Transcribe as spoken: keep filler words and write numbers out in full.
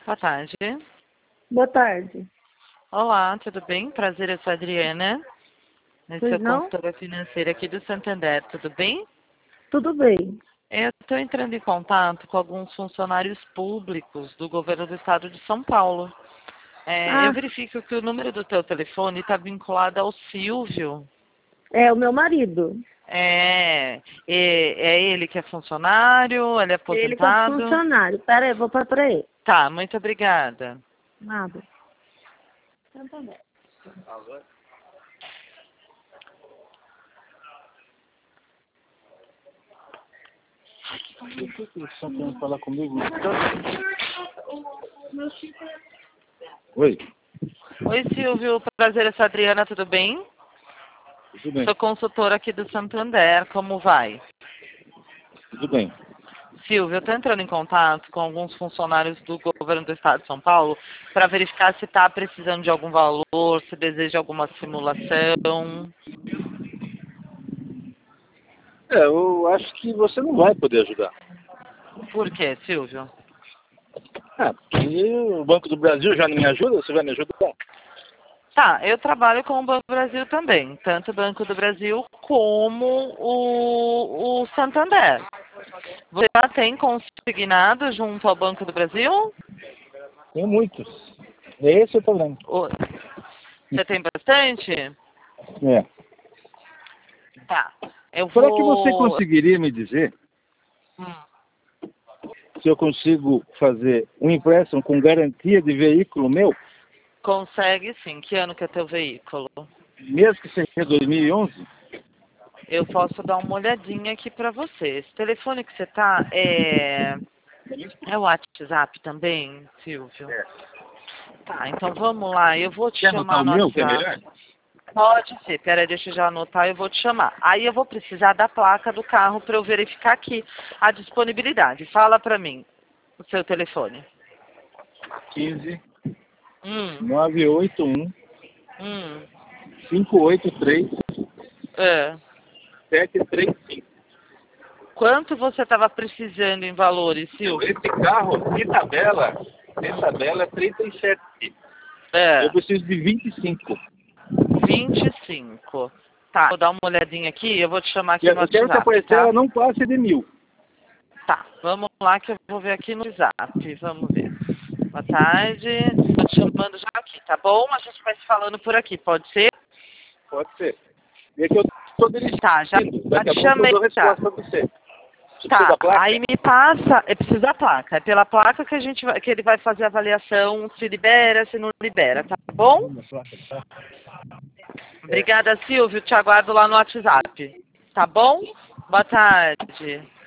Boa tarde. Boa tarde. Olá, tudo bem? Prazer, eu sou a Adriana. Eu Pois sou não? consultora financeira aqui do Santander, tudo bem? Tudo bem. Eu estou entrando em contato com alguns funcionários públicos do governo do estado de São Paulo. É, eu Ah, verifico que o número do teu telefone está vinculado ao Silvio. é o meu marido. É, é, é ele que é funcionário, ele é Ele que é aposentado? funcionário. Pera aí, vou para pra ele. Tá, muito obrigada. Nada. Santander. Por que que eles estão querendo falar comigo? Oi, Oi, Silvio, prazer, eu sou a Adriana, tudo bem? tudo bem, Sou consultora aqui do Santander, como vai? tudo bem. Silvio, eu estou entrando em contato com alguns funcionários do governo do estado de São Paulo para verificar se está precisando de algum valor, se deseja alguma simulação. É, eu acho que você não vai poder ajudar. Por quê, Silvio? Ah, porque o Banco do Brasil já não me ajuda, você vai me ajudar? Tá, eu trabalho com o Banco do Brasil também, tanto o Banco do Brasil como o, o Santander. Você já tem consignado junto ao Banco do Brasil? Tem muitos. Esse é o problema. O- Você tem bastante? É. Tá, eu Será que você vou... conseguiria me dizer Hum. se eu consigo fazer um empréstimo com garantia de veículo meu, Consegue sim. Que ano que é teu veículo? mesmo que seja dois mil e onze? Eu posso dar uma olhadinha aqui pra você. Esse telefone que você tá é... É o WhatsApp também, Silvio? É. Tá, então vamos lá. Eu vou te Quer anotar chamar o no meu, que é WhatsApp. melhor? Pode ser. Peraí, deixa eu já anotar e eu vou te chamar. Aí eu vou precisar da placa do carro para eu verificar aqui a disponibilidade. Fala pra mim o seu telefone. quinze, Hum, nove oito um, hum, cinco oito três, é. sete três cinco. Quanto você estava precisando em valores, Silvio? Esse carro, de tabela, de tabela é trinta e sete. É, Eu preciso de vinte e cinco. vinte e cinco. Tá, vou dar uma olhadinha aqui, eu vou te chamar aqui no Eu quero que a WhatsApp, parcela tá? não passe de mil. Tá, vamos lá que eu vou ver aqui no WhatsApp, vamos ver. Boa tarde, tô te chamando já aqui, tá bom? A gente vai se falando por aqui, pode ser? Pode ser. É que eu estou dirigindo. Tá, já, já Daqui a te pouco eu chamei, dou tá. resposta para você. Você precisa Tá, da placa? aí me passa, é preciso da placa, é pela placa que a gente vai, que ele vai fazer a avaliação, se libera, se não libera, tá bom? É. Obrigada, Silvio, te aguardo lá no WhatsApp, tá bom? Boa tarde.